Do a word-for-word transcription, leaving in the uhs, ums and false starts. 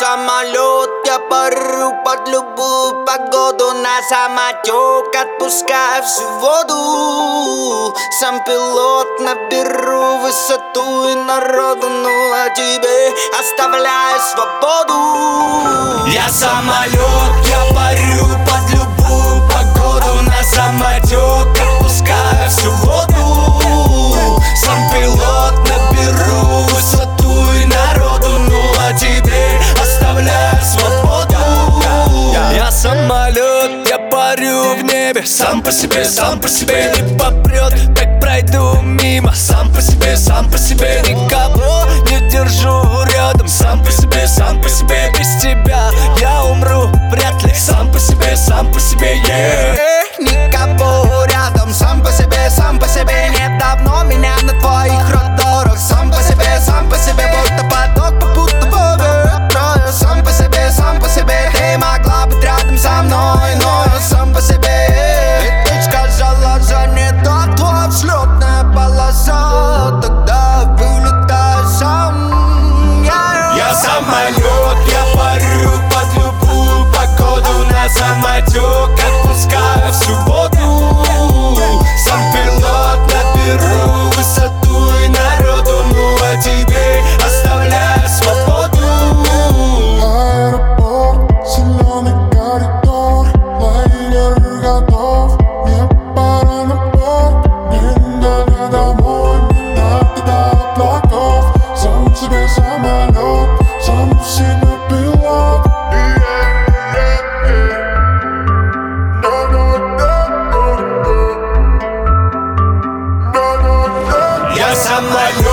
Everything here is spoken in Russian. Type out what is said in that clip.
самолет, я парю под любую погоду. На самотек отпускаю всю воду. Сам пилот, наберу высоту и народу. Ну а тебе оставляю свободу. Я самолет, я парю под любую погоду. На самотек отпускаю всю воду. Сам пилот, наберу высоту и народу. Ну а тебе оставляю свободу. Я самолет, я парю в небе. Сам по себе, сам по себе не попрет. Так пройду мимо. Сам по себе, сам по себе никого не держу рядом. Сам по себе, сам по себе без тебя я умру вряд ли. Сам по себе, сам по себе, yeah. Никого рядом. Сам по себе, сам по себе нет давно меня на твоих радарах. Сам по себе, сам по себе будто поток попутного ветра. Сам по себе, сам по себе ты могла быть рядом со мной, но я сам по себе. И ты сказала, что не та твоя взлетная полоса. Тогда вылетай сам. Я, я самолет, я парю под любую погоду. На самотек отпускаю всю воду. Сам пилот, наберу высоту и народу. Ну а тебе оставляю свободу. Аэропорт, зеленый коридор, лайнер готов, мне пора на борт. Не надо домой, не надо до облаков. Сам себе самолет, сам себе пилот. Я самолет.